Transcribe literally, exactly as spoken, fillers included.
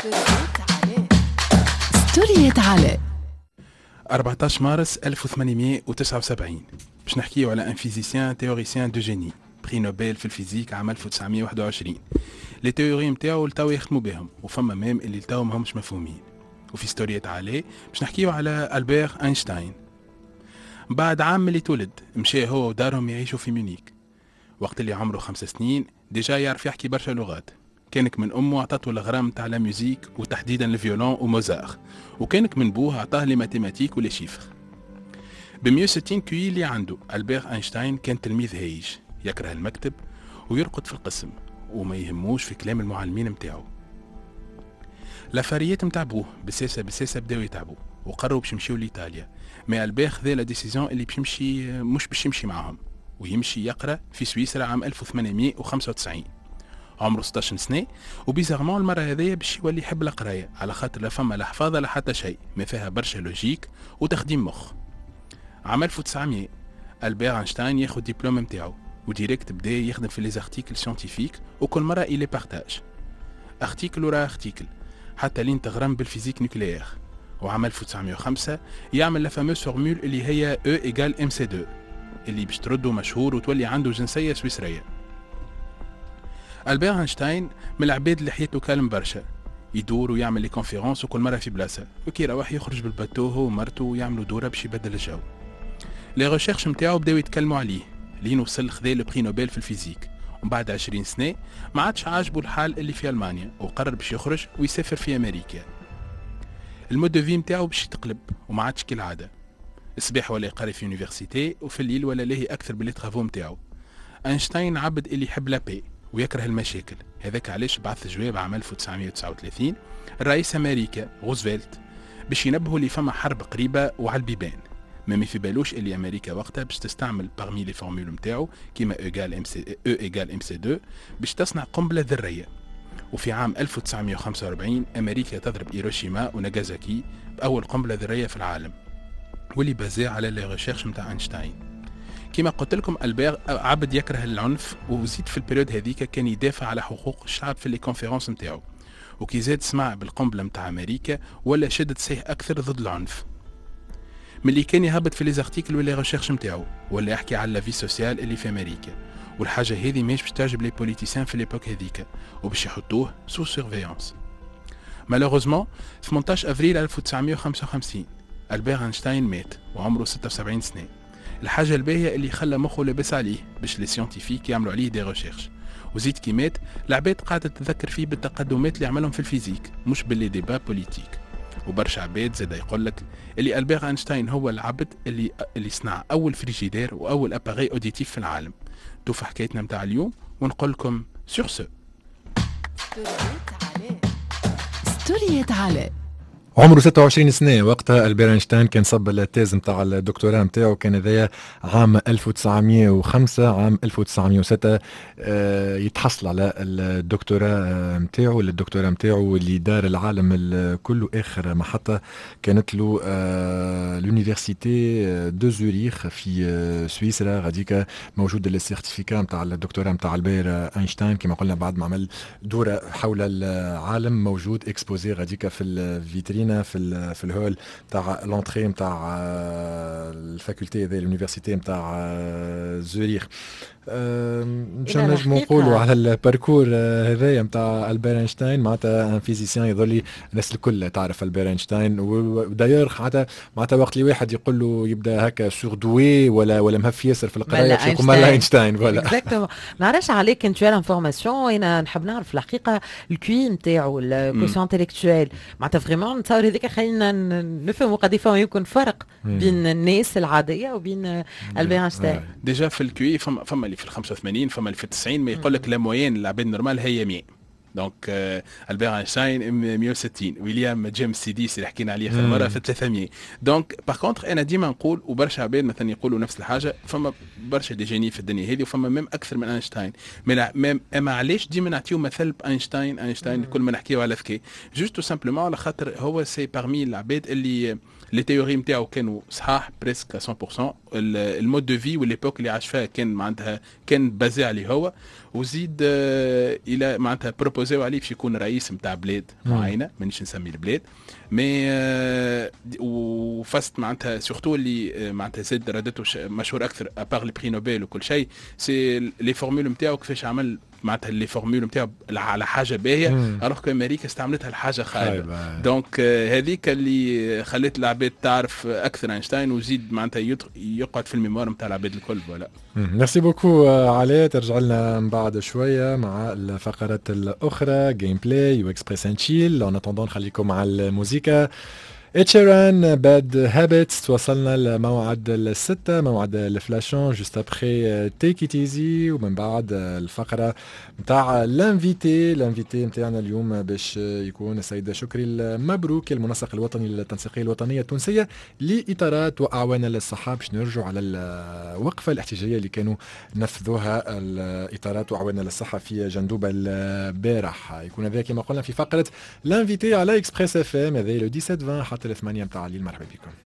ستوريات علاء. أربعة عشر مارس ألف وثمانمائة وتسعة وسبعين باش نحكيو على ان فيزيسيان تيوريسيان دو جيني بري نوبل في الفيزيك عام ألف وتسعمائة وواحد وعشرين. لي تيوري نتاعو لتو يخدموا بهم وفما ميم اللي لتو ماهمش مفهومين. وفي ستوريات علاء باش نحكيو على ألبير أينشتاين. بعد عام اللي تولد مشى هو ودارهم يعيشوا في ميونيك. وقت اللي عمره خمس سنين ديجا يعرف يحكي برشا لغات. كانك من امه عطاته الغرام تاع لا ميوزيك وتحديدا الفيولون وموزار، وكانك من بوه عطاه لي ماتيماتيك ولي شيفر. ب مئة وستين كيو اللي عنده ألبير أينشتاين كان تلميذ هايج، يكره المكتب ويرقد في القسم وما يهموش في كلام المعلمين متاعو. لافاريات متاع بوه بساسه بساسه بداو يتعبوا وقرروا باش يمشيو لايطاليا. مي ألبير خذا لا ديسيزيون اللي باش يمشي مش باش يمشي معاهم ويمشي يقرا في سويسرا عام ألف وثمانمائة وخمسة وتسعين. عمره ستة عشر سنه وبيزارمون المره هذيا باش يولي يحب القرايه على خاطر لا فما لا حفاظه لا حتى شيء، ما فيها برشا لوجيك وتخديم مخ. عام ألف وتسعمائة ألبير أينشتاين ياخذ دبلوم نتاعو وديريكت بدا يخدم في لي زارتيكل سيانتيفيك وكل مره إلي بارتاج ارتيكل ورا ارتيكل حتى لين تغرم بالفيزيك نوكليير. وعام ألف وتسعمائة وخمسة يعمل لا فاموس فورمول اللي هي او ايغال ام سي اثنين اللي باش تردو مشهور وتولي عنده جنسيه سويسريه. ألبير أينشتاين من العباد اللي حياته كالم برشا، يدور ويعمل لي كونفيرونس وكل مره في بلاصه، وكي يروح يخرج بالباتو هو ومرته ويعملوا دوره باش يبدل الجو. لي ريشيرش نتاعو بداو يتكلموا عليه لين وصل خذا لو بري نوبل في الفيزيك. ومن بعد عشرين سنه ما عادش عاجبه الحال اللي في المانيا وقرر باش يخرج ويسافر في امريكا. المود دو في نتاعو باش يتقلب وما عادش كالعاده، الصباح ولا يقري في يونيفرسيتي وفي الليل ولا لاهي اكثر باللي ترافو نتاعو. أينشتاين عبد اللي يحب لابي ويكره المشاكل، هذاك علاش بعث جواب عام ألف وتسعمائة وتسعة وثلاثين الرئيس امريكا روزفلت باش ينبهوا اللي فما حرب قريبه وعلى البيبان. ما ما في بالوش اللي امريكا وقتها باش تستعمل بارمي لي فورمول نتاعو كيما او ايغال ام سي او ايغال ام سي اثنين باش تصنع قنبله ذريه. وفي عام ألف وتسعمائة وخمسة وأربعين امريكا تضرب هيروشيما وناغازاكي باول قنبله ذريه في العالم واللي بازي على لي ريشيرش نتاع أينشتاين. كما قلت لكم ألبير عبد يكره العنف وزيد في البريود هذيك كان يدافع على حقوق الشعب في لي كونفيرونس نتاعو. وكي زاد سمع بالقنبله نتاع امريكا ولا شدت سيه اكثر ضد العنف. ملي كان يهبط في لي زارتيكل ولا ريشيرش نتاعو ولا يحكي على لا في سوسيال اللي في امريكا، والحاجه هذه ماهيش باش تعجب لي بوليتيسيان في ليبوك هذيك وباش يحطوه سو سيرفيونس. مالوغوزمون ثمانية عشر افريل ألف وتسعمائة وخمسة وخمسين ألبير أينشتاين مات وعمره ستة وسبعين سنه. الحاجه الباهيه اللي خلى مخه لبس عليه باش لي سيانتيفيك يعملوا عليه دي ريشيرش. وزيد كي مات العباد قاعده تتذكر فيه بالتقدمات اللي عملهم في الفيزيك مش باللي ديبا بوليتيك. وبرشا عباد زاد يقول لك اللي ألبير أينشتاين هو العبد اللي اللي صنع اول فريجيدير واول اباري اوديتيف في العالم. توفى حكايتنا متاع اليوم ونقول لكم سور سو. ستوريات علاء. عمره ستة وعشرين سنة وقتها ألبير أينشتاين كان صب التيز نتاع الدكتوراه نتاعو كان هذايا عام ألف وتسعمائة وخمسة. عام ألف وتسعمائة وستة آه يتحصل على الدكتوراه نتاعو. الدكتوراه نتاعو اللي دار العالم الكل. آخر محطة كانت له آه لونيفرسيتي دو زوريخ في آه سويسرا. غاديكا موجود السيرتيفيكا نتاع الدكتوراه نتاع ألبير أينشتاين كما قلنا بعد ما عمل دورة حول العالم موجود اكسبوزي غاديكا في الفيترين في في الهول تاع لونتري نتاع الفاكولتي هذه اليونيفرسيتي نتاع زوريخ. باش نجمو نقولوا على الباركور هذايا نتاع ألبير أينشتاين معناتها ان فيزيسيان يظل الناس الكل تعرف ألبير أينشتاين. وداير حتى معناتها وقت اللي واحد يقول له يبدا هكا سوردوي ولا ولا مهف ياسر في القرايه باش يقول مالا أينشتاين فوالا اكزاكتومون. نعرفش عليك انت على انفورماسيون انا نحب نعرف الحقيقه الكوي نتاعو الكوسيون انتيليكتويل معناتها فريمون نتصور هذيك خلينا نفهموا قد يفهم يمكن فرق بين الناس العاديه وبين ألبير أينشتاين. ديجا في الكوي فما فما اللي في الخمسة وثمانين فما اللي في التسعين ما يقول لك لا موين العباد نورمال هي مية. دونك ألبير أينشتاين مئة وستين. ويليام جيمس سيديس اللي حكينا عليه آخر مرة في ثلاثمائة. دونك باغ كونتر انا ديما نقول وبرشا عباد مثلا يقولوا نفس الحاجه فما برشا دي جيني في الدنيا هذه وفما ميم اكثر من أينشتاين. مي اما علاش ديما نعطيو مثل باينشتاين أينشتاين كل ما نحكيو على ذكي جوست سامبلومون على خاطر هو سي بارمي العباد اللي لي تيوري نتاعو كانوا صحاح بريسك مية بالمية المود دو في والليبوك اللي عاش فيها كان معناتها كان بازي عليه هو، وزيد الى معناتها بروبوزيو عليه باش يكون رئيس نتاع بلاد معينه مانيش نسمي البلاد مي وفست معناتها سورتو اللي معناتها زاد ردته مشهور اكثر ابار لي بري نوبل وكل شيء سي لي فورمول نتاعو كيفاش عمل معناتها لي فورمول نتاعو على حاجه باهيه الوغ كو امريكا استعملتها لحاجه خايبه. دونك هذيك اللي خلت العباد تعرف اكثر اينشتاين وزيد معناتها يقعد في الميموار نتاع العباد الكل. فوالا ميرسي بوكو علاء. ترجع لنا من بعد شويه مع الفقرات الاخرى جيم بلاي يو اكسبريس اند تشيل. اون اتوندون نخليكم مع الموسيقى اتشيران باد هابيتس. توصلنا لموعد الستة موعد الفلاشون جوست ابخي تيك ات ايزي ومن بعد الفقرة متاع لانفيتي. لانفيتي متاعنا اليوم باش يكون السيد شكري المبروك المنسق الوطني للتنسيقية الوطنية التونسية لإطارات وأعوان للصحة باش نرجعوا على الوقفة الاحتجاجية اللي كانوا نفذوها الإطارات وأعوان للصحة في جندوبة البارح. يكون هذا كما قلنا في فقرة لانفيتي على اكسبريس اف ام. هذا لو سبعة عشرة حتى الثمانية متاع الليل. مرحبا بكم.